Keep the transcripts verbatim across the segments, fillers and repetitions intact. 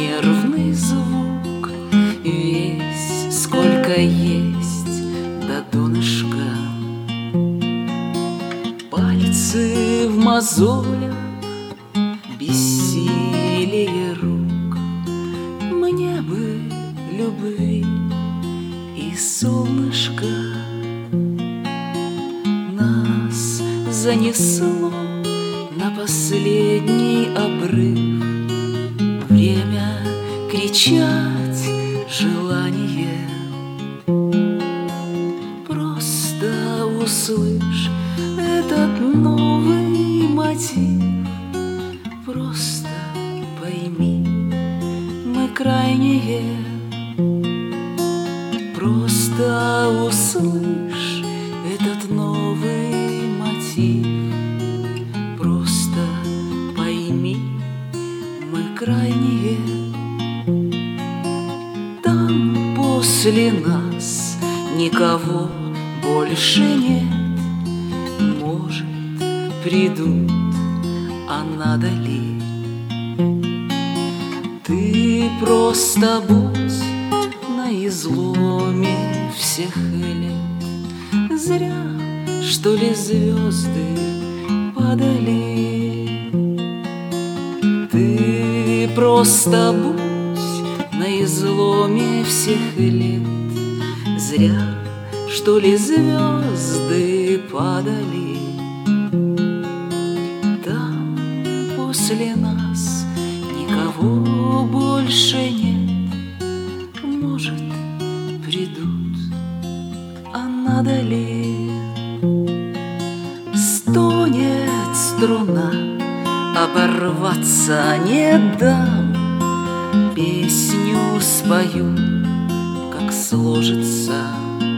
нервный звук, весь, сколько есть, до донышка. Пальцы в мозолях, бессилие рук. Мне бы любви и солнышко. Нас занесло на последний обрыв. Время кричать желание. Просто услышь этот новый мотив. Просто пойми, мы крайние. Просто услышь этот новый мотив. Просто пойми, мы крайние. Там после нас никого больше нет. Может, придут, а надо ли? Ты просто будь на изломе всех лет. Зря, что ли, звезды падали. Ты просто будь на изломе всех лет. Зря, что ли, звезды падали. Там после нас никого больше нет. Может, придут, а надо ли? Стонет струна, оборваться не дам. Песню спою, как сложится.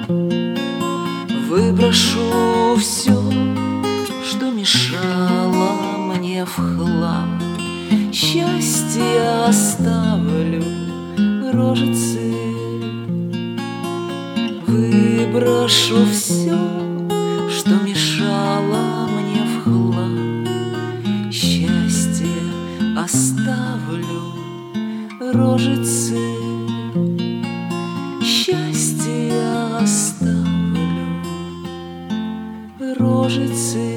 Выброшу все, что мешало мне в хлам. Счастье оставлю рожицы. Выброшу все, что мешало мне в хлам. Счастье оставлю рожицы. Счастье оставлю рожицы.